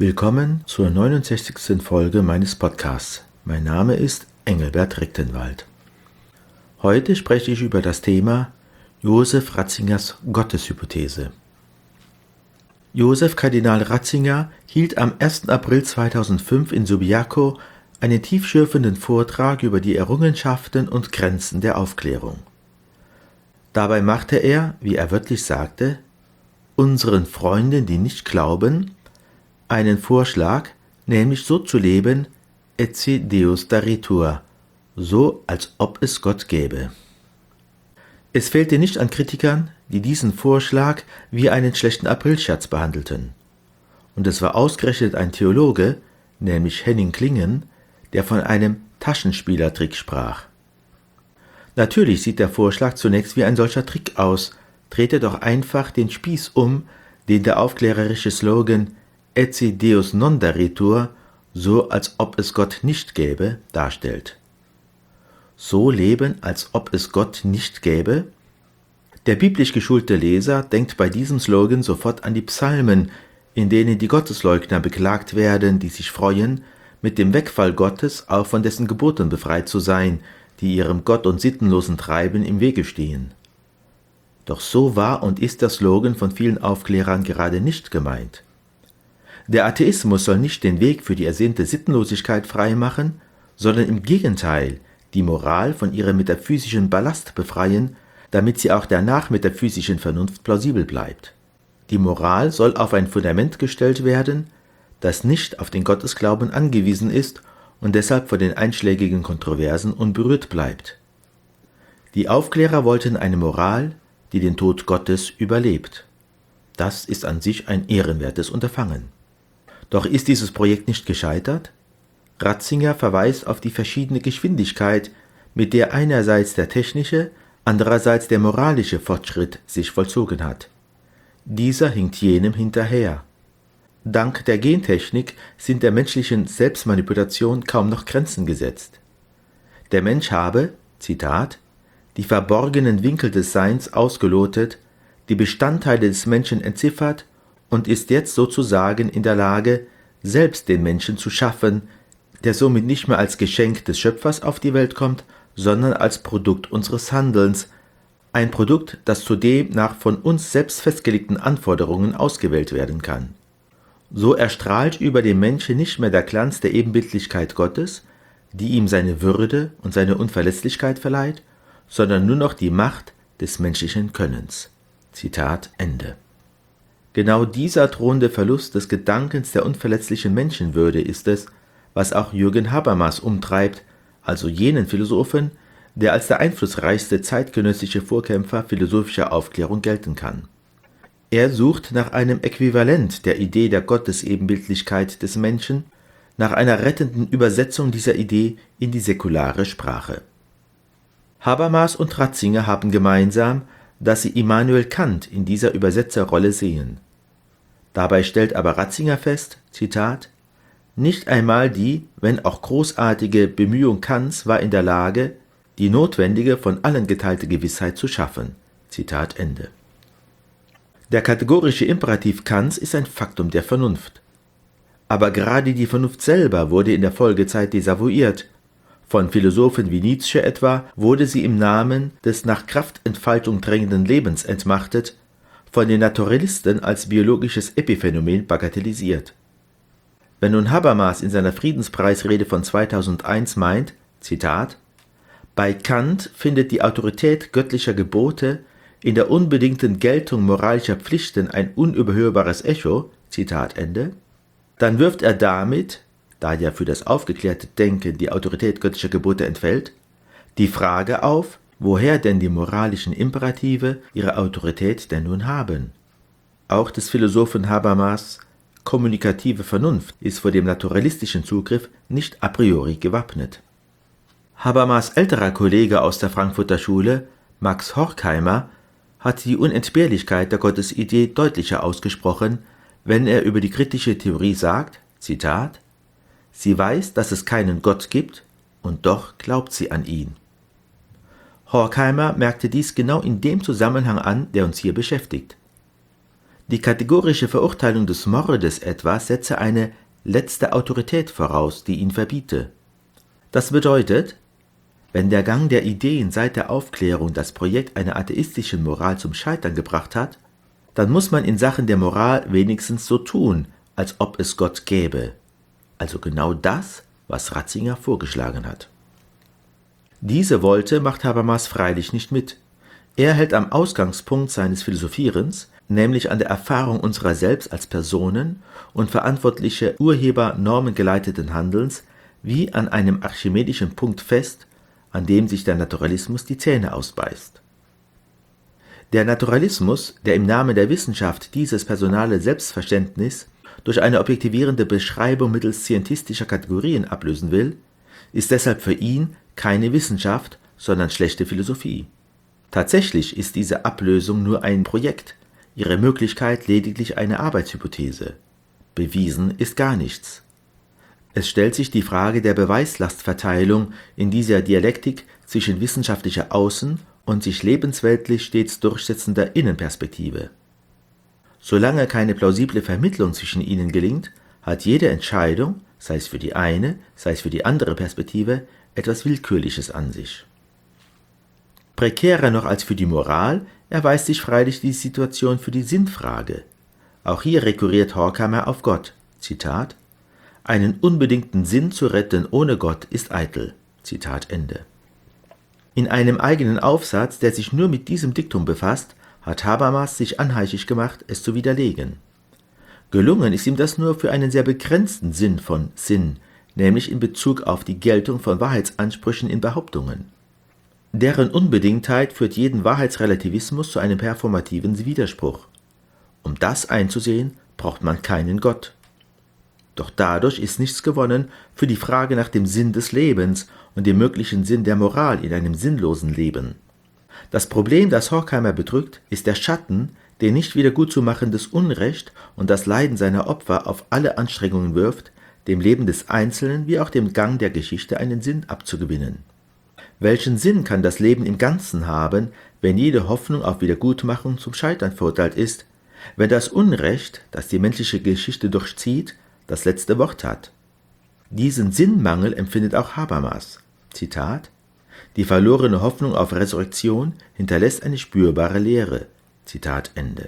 Willkommen zur 69. Folge meines Podcasts. Mein Name ist Engelbert Rechtenwald. Heute spreche ich über das Thema Josef Ratzingers Gotteshypothese. Josef Kardinal Ratzinger hielt am 1. April 2005 in Subiaco einen tiefschürfenden Vortrag über die Errungenschaften und Grenzen der Aufklärung. Dabei machte er, wie er wörtlich sagte, unseren Freunden, die nicht glauben, einen Vorschlag, nämlich so zu leben, ecce Deus daretur, so als ob es Gott gäbe. Es fehlte nicht an Kritikern, die diesen Vorschlag wie einen schlechten Aprilscherz behandelten. Und es war ausgerechnet ein Theologe, nämlich Henning Klingen, der von einem Taschenspielertrick sprach. Natürlich sieht der Vorschlag zunächst wie ein solcher Trick aus, drehte doch einfach den Spieß um, den der aufklärerische Slogan ecce Deus non daretur, so als ob es Gott nicht gäbe, darstellt. So leben, als ob es Gott nicht gäbe? Der biblisch geschulte Leser denkt bei diesem Slogan sofort an die Psalmen, in denen die Gottesleugner beklagt werden, die sich freuen, mit dem Wegfall Gottes auch von dessen Geboten befreit zu sein, die ihrem Gott- und sittenlosen Treiben im Wege stehen. Doch so war und ist der Slogan von vielen Aufklärern gerade nicht gemeint. Der Atheismus soll nicht den Weg für die ersehnte Sittenlosigkeit freimachen, sondern im Gegenteil die Moral von ihrem metaphysischen Ballast befreien, damit sie auch der nachmetaphysischen Vernunft plausibel bleibt. Die Moral soll auf ein Fundament gestellt werden, das nicht auf den Gottesglauben angewiesen ist und deshalb von den einschlägigen Kontroversen unberührt bleibt. Die Aufklärer wollten eine Moral, die den Tod Gottes überlebt. Das ist an sich ein ehrenwertes Unterfangen. Doch ist dieses Projekt nicht gescheitert? Ratzinger verweist auf die verschiedene Geschwindigkeit, mit der einerseits der technische, andererseits der moralische Fortschritt sich vollzogen hat. Dieser hinkt jenem hinterher. Dank der Gentechnik sind der menschlichen Selbstmanipulation kaum noch Grenzen gesetzt. Der Mensch habe, Zitat, die verborgenen Winkel des Seins ausgelotet, die Bestandteile des Menschen entziffert und ist jetzt sozusagen in der Lage, selbst den Menschen zu schaffen, der somit nicht mehr als Geschenk des Schöpfers auf die Welt kommt, sondern als Produkt unseres Handelns, ein Produkt, das zudem nach von uns selbst festgelegten Anforderungen ausgewählt werden kann. So erstrahlt über dem Menschen nicht mehr der Glanz der Ebenbildlichkeit Gottes, die ihm seine Würde und seine Unverletzlichkeit verleiht, sondern nur noch die Macht des menschlichen Könnens. Zitat Ende. Genau dieser drohende Verlust des Gedankens der unverletzlichen Menschenwürde ist es, was auch Jürgen Habermas umtreibt, also jenen Philosophen, der als der einflussreichste zeitgenössische Vorkämpfer philosophischer Aufklärung gelten kann. Er sucht nach einem Äquivalent der Idee der Gottesebenbildlichkeit des Menschen, nach einer rettenden Übersetzung dieser Idee in die säkulare Sprache. Habermas und Ratzinger haben gemeinsam, dass sie Immanuel Kant in dieser Übersetzerrolle sehen. Dabei stellt aber Ratzinger fest, Zitat, nicht einmal die, wenn auch großartige Bemühung Kants war in der Lage, die notwendige, von allen geteilte Gewissheit zu schaffen. Zitat Ende. Der kategorische Imperativ Kants ist ein Faktum der Vernunft. Aber gerade die Vernunft selber wurde in der Folgezeit desavouiert. Von Philosophen wie Nietzsche etwa wurde sie im Namen des nach Kraftentfaltung drängenden Lebens entmachtet, von den Naturalisten als biologisches Epiphänomen bagatellisiert. Wenn nun Habermas in seiner Friedenspreisrede von 2001 meint, Zitat, bei Kant findet die Autorität göttlicher Gebote in der unbedingten Geltung moralischer Pflichten ein unüberhörbares Echo, Zitat Ende, dann wirft er damit, da ja für das aufgeklärte Denken die Autorität göttlicher Gebote entfällt, die Frage auf, woher denn die moralischen Imperative ihre Autorität denn nun haben. Auch des Philosophen Habermas kommunikative Vernunft ist vor dem naturalistischen Zugriff nicht a priori gewappnet. Habermas älterer Kollege aus der Frankfurter Schule, Max Horkheimer, hat die Unentbehrlichkeit der Gottesidee deutlicher ausgesprochen, wenn er über die kritische Theorie sagt, Zitat, sie weiß, dass es keinen Gott gibt, und doch glaubt sie an ihn. Horkheimer merkte dies genau in dem Zusammenhang an, der uns hier beschäftigt. Die kategorische Verurteilung des Mordes etwa setze eine letzte Autorität voraus, die ihn verbiete. Das bedeutet, wenn der Gang der Ideen seit der Aufklärung das Projekt einer atheistischen Moral zum Scheitern gebracht hat, dann muss man in Sachen der Moral wenigstens so tun, als ob es Gott gäbe. Also genau das, was Ratzinger vorgeschlagen hat. Diese Wolte macht Habermas freilich nicht mit. Er hält am Ausgangspunkt seines Philosophierens, nämlich an der Erfahrung unserer selbst als Personen und verantwortliche Urheber normengeleiteten Handelns, wie an einem archimedischen Punkt fest, an dem sich der Naturalismus die Zähne ausbeißt. Der Naturalismus, der im Namen der Wissenschaft dieses personale Selbstverständnis durch eine objektivierende Beschreibung mittels scientistischer Kategorien ablösen will, ist deshalb für ihn keine Wissenschaft, sondern schlechte Philosophie. Tatsächlich ist diese Ablösung nur ein Projekt, ihre Möglichkeit lediglich eine Arbeitshypothese. Bewiesen ist gar nichts. Es stellt sich die Frage der Beweislastverteilung in dieser Dialektik zwischen wissenschaftlicher Außen- und sich lebensweltlich stets durchsetzender Innenperspektive. Solange keine plausible Vermittlung zwischen ihnen gelingt, hat jede Entscheidung, sei es für die eine, sei es für die andere Perspektive, etwas Willkürliches an sich. Prekärer noch als für die Moral erweist sich freilich die Situation für die Sinnfrage. Auch hier rekurriert Horkheimer auf Gott. Zitat: »Einen unbedingten Sinn zu retten ohne Gott ist eitel.« Zitat Ende. In einem eigenen Aufsatz, der sich nur mit diesem Diktum befasst, hat Habermas sich anheischig gemacht, es zu widerlegen. Gelungen ist ihm das nur für einen sehr begrenzten Sinn von Sinn, nämlich in Bezug auf die Geltung von Wahrheitsansprüchen in Behauptungen. Deren Unbedingtheit führt jeden Wahrheitsrelativismus zu einem performativen Widerspruch. Um das einzusehen, braucht man keinen Gott. Doch dadurch ist nichts gewonnen für die Frage nach dem Sinn des Lebens und dem möglichen Sinn der Moral in einem sinnlosen Leben. Das Problem, das Horkheimer bedrückt, ist der Schatten, den nicht wiedergutzumachendes Unrecht und das Leiden seiner Opfer auf alle Anstrengungen wirft, dem Leben des Einzelnen wie auch dem Gang der Geschichte einen Sinn abzugewinnen. Welchen Sinn kann das Leben im Ganzen haben, wenn jede Hoffnung auf Wiedergutmachung zum Scheitern verurteilt ist, wenn das Unrecht, das die menschliche Geschichte durchzieht, das letzte Wort hat? Diesen Sinnmangel empfindet auch Habermas. Zitat: »Die verlorene Hoffnung auf Resurrektion hinterlässt eine spürbare Leere.« Zitat Ende.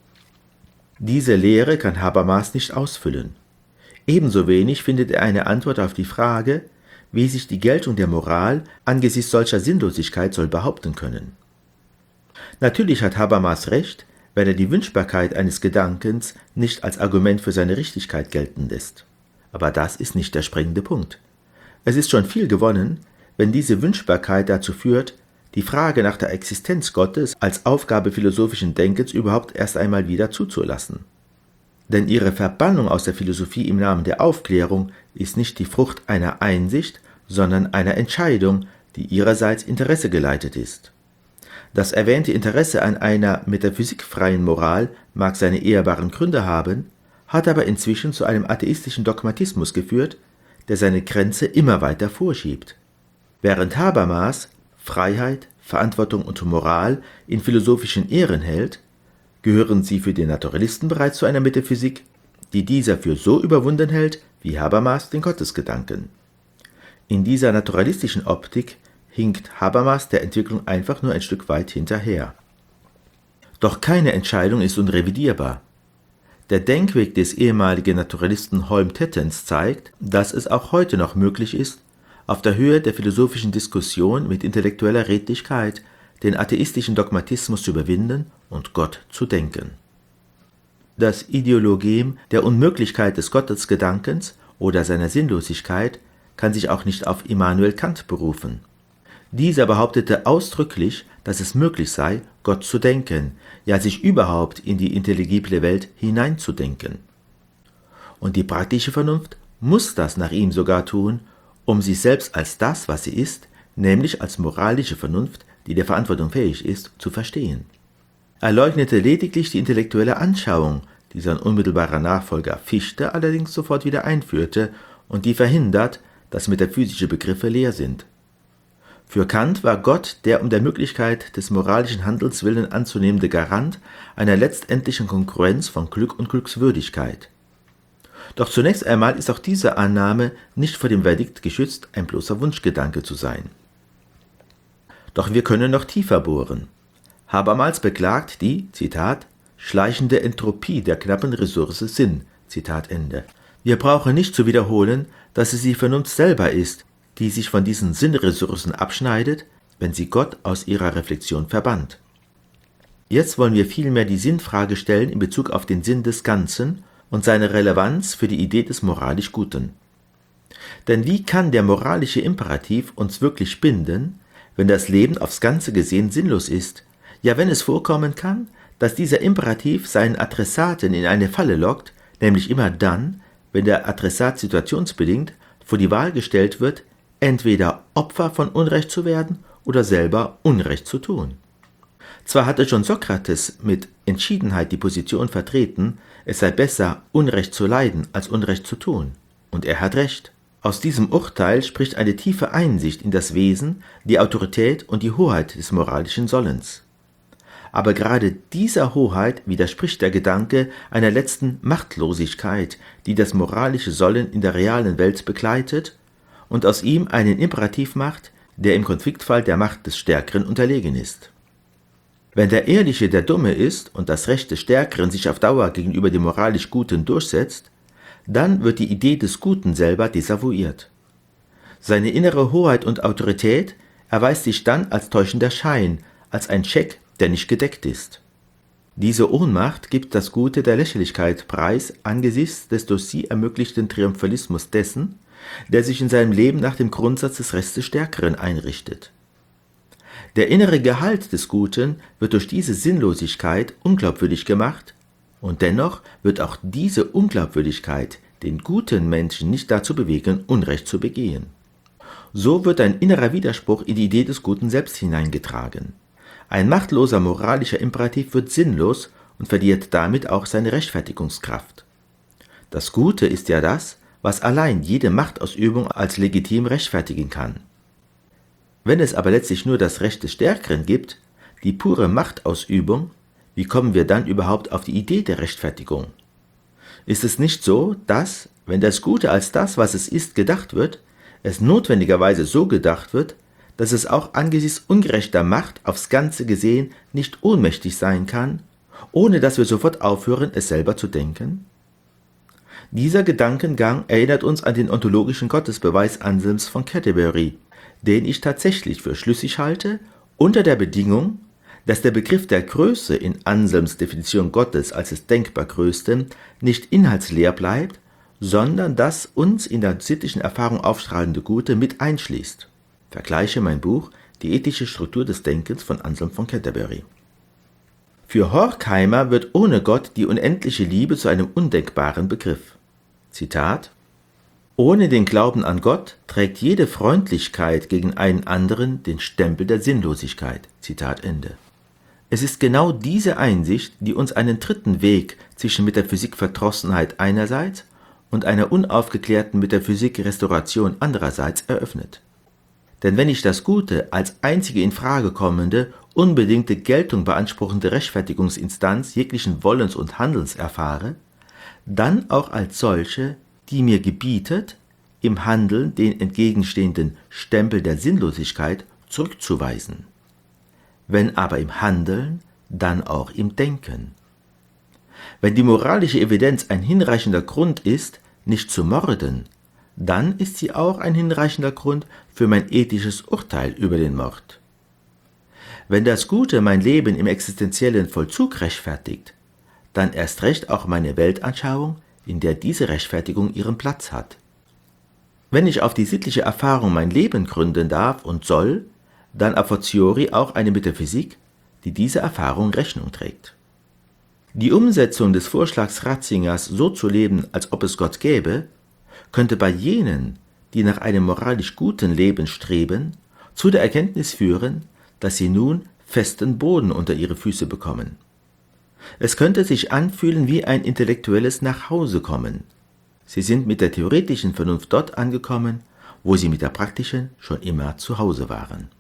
Diese Leere kann Habermas nicht ausfüllen. Ebenso wenig findet er eine Antwort auf die Frage, wie sich die Geltung der Moral angesichts solcher Sinnlosigkeit soll behaupten können. Natürlich hat Habermas recht, wenn er die Wünschbarkeit eines Gedankens nicht als Argument für seine Richtigkeit gelten lässt. Aber das ist nicht der springende Punkt. Es ist schon viel gewonnen, wenn diese Wünschbarkeit dazu führt, die Frage nach der Existenz Gottes als Aufgabe philosophischen Denkens überhaupt erst einmal wieder zuzulassen. Denn ihre Verbannung aus der Philosophie im Namen der Aufklärung ist nicht die Frucht einer Einsicht, sondern einer Entscheidung, die ihrerseits Interesse geleitet ist. Das erwähnte Interesse an einer metaphysikfreien Moral mag seine ehrbaren Gründe haben, hat aber inzwischen zu einem atheistischen Dogmatismus geführt, der seine Grenze immer weiter vorschiebt. Während Habermas Freiheit, Verantwortung und Moral in philosophischen Ehren hält, gehören sie für den Naturalisten bereits zu einer Metaphysik, die dieser für so überwunden hält, wie Habermas den Gottesgedanken. In dieser naturalistischen Optik hinkt Habermas der Entwicklung einfach nur ein Stück weit hinterher. Doch keine Entscheidung ist unrevidierbar. Der Denkweg des ehemaligen Naturalisten Holm Tettens zeigt, dass es auch heute noch möglich ist, auf der Höhe der philosophischen Diskussion mit intellektueller Redlichkeit den atheistischen Dogmatismus zu überwinden und Gott zu denken. Das Ideologem der Unmöglichkeit des Gottesgedankens oder seiner Sinnlosigkeit kann sich auch nicht auf Immanuel Kant berufen. Dieser behauptete ausdrücklich, dass es möglich sei, Gott zu denken, ja sich überhaupt in die intelligible Welt hineinzudenken. Und die praktische Vernunft muss das nach ihm sogar tun, um sich selbst als das, was sie ist, nämlich als moralische Vernunft, die der Verantwortung fähig ist, zu verstehen. Er leugnete lediglich die intellektuelle Anschauung, die sein unmittelbarer Nachfolger Fichte allerdings sofort wieder einführte und die verhindert, dass metaphysische Begriffe leer sind. Für Kant war Gott der um der Möglichkeit des moralischen Handelns willen anzunehmende Garant einer letztendlichen Konkurrenz von Glück und Glückswürdigkeit. Doch zunächst einmal ist auch diese Annahme nicht vor dem Verdikt geschützt, ein bloßer Wunschgedanke zu sein. Doch wir können noch tiefer bohren. Habermas beklagt die, Zitat, schleichende Entropie der knappen Ressource Sinn, Zitat Ende. Wir brauchen nicht zu wiederholen, dass es die Vernunft selber ist, die sich von diesen Sinnressourcen abschneidet, wenn sie Gott aus ihrer Reflexion verbannt. Jetzt wollen wir vielmehr die Sinnfrage stellen in Bezug auf den Sinn des Ganzen und seine Relevanz für die Idee des moralisch Guten. Denn wie kann der moralische Imperativ uns wirklich binden, wenn das Leben aufs Ganze gesehen sinnlos ist, ja wenn es vorkommen kann, dass dieser Imperativ seinen Adressaten in eine Falle lockt, nämlich immer dann, wenn der Adressat situationsbedingt vor die Wahl gestellt wird, entweder Opfer von Unrecht zu werden oder selber Unrecht zu tun. Zwar hatte schon Sokrates mit Entschiedenheit die Position vertreten, es sei besser, Unrecht zu leiden, als Unrecht zu tun. Und er hat recht. Aus diesem Urteil spricht eine tiefe Einsicht in das Wesen, die Autorität und die Hoheit des moralischen Sollens. Aber gerade dieser Hoheit widerspricht der Gedanke einer letzten Machtlosigkeit, die das moralische Sollen in der realen Welt begleitet und aus ihm einen Imperativ macht, der im Konfliktfall der Macht des Stärkeren unterlegen ist. Wenn der Ehrliche der Dumme ist und das Recht des Stärkeren sich auf Dauer gegenüber dem moralisch Guten durchsetzt, dann wird die Idee des Guten selber desavouiert. Seine innere Hoheit und Autorität erweist sich dann als täuschender Schein, als ein Scheck, der nicht gedeckt ist. Diese Ohnmacht gibt das Gute der Lächerlichkeit preis angesichts des durch sie ermöglichten Triumphalismus dessen, der sich in seinem Leben nach dem Grundsatz des Rechts des Stärkeren einrichtet. Der innere Gehalt des Guten wird durch diese Sinnlosigkeit unglaubwürdig gemacht, und dennoch wird auch diese Unglaubwürdigkeit den guten Menschen nicht dazu bewegen, Unrecht zu begehen. So wird ein innerer Widerspruch in die Idee des Guten selbst hineingetragen. Ein machtloser moralischer Imperativ wird sinnlos und verliert damit auch seine Rechtfertigungskraft. Das Gute ist ja das, was allein jede Machtausübung als legitim rechtfertigen kann. Wenn es aber letztlich nur das Recht des Stärkeren gibt, die pure Machtausübung, wie kommen wir dann überhaupt auf die Idee der Rechtfertigung? Ist es nicht so, dass, wenn das Gute als das, was es ist, gedacht wird, es notwendigerweise so gedacht wird, dass es auch angesichts ungerechter Macht aufs Ganze gesehen nicht ohnmächtig sein kann, ohne dass wir sofort aufhören, es selber zu denken? Dieser Gedankengang erinnert uns an den ontologischen Gottesbeweis Anselms von Canterbury, den ich tatsächlich für schlüssig halte, unter der Bedingung, dass der Begriff der Größe in Anselms Definition Gottes als des denkbar Größten nicht inhaltsleer bleibt, sondern das uns in der sittlichen Erfahrung aufstrahlende Gute mit einschließt. Vergleiche mein Buch Die ethische Struktur des Denkens von Anselm von Canterbury. Für Horkheimer wird ohne Gott die unendliche Liebe zu einem undenkbaren Begriff. Zitat: Ohne den Glauben an Gott trägt jede Freundlichkeit gegen einen anderen den Stempel der Sinnlosigkeit. Zitat Ende. Es ist genau diese Einsicht, die uns einen dritten Weg zwischen Metaphysikverdrossenheit einerseits und einer unaufgeklärten Metaphysikrestauration andererseits eröffnet. Denn wenn ich das Gute als einzige in Frage kommende, unbedingte Geltung beanspruchende Rechtfertigungsinstanz jeglichen Wollens und Handelns erfahre, dann auch als solche, die mir gebietet, im Handeln den entgegenstehenden Stempel der Sinnlosigkeit zurückzuweisen. Wenn aber im Handeln, dann auch im Denken. Wenn die moralische Evidenz ein hinreichender Grund ist, nicht zu morden, dann ist sie auch ein hinreichender Grund für mein ethisches Urteil über den Mord. Wenn das Gute mein Leben im existenziellen Vollzug rechtfertigt, dann erst recht auch meine Weltanschauung, in der diese Rechtfertigung ihren Platz hat. Wenn ich auf die sittliche Erfahrung mein Leben gründen darf und soll, dann a fortiori auch eine Metaphysik, die dieser Erfahrung Rechnung trägt. Die Umsetzung des Vorschlags Ratzingers, so zu leben, als ob es Gott gäbe, könnte bei jenen, die nach einem moralisch guten Leben streben, zu der Erkenntnis führen, dass sie nun festen Boden unter ihre Füße bekommen. Es könnte sich anfühlen wie ein intellektuelles Nachhausekommen. Sie sind mit der theoretischen Vernunft dort angekommen, wo sie mit der praktischen schon immer zu Hause waren.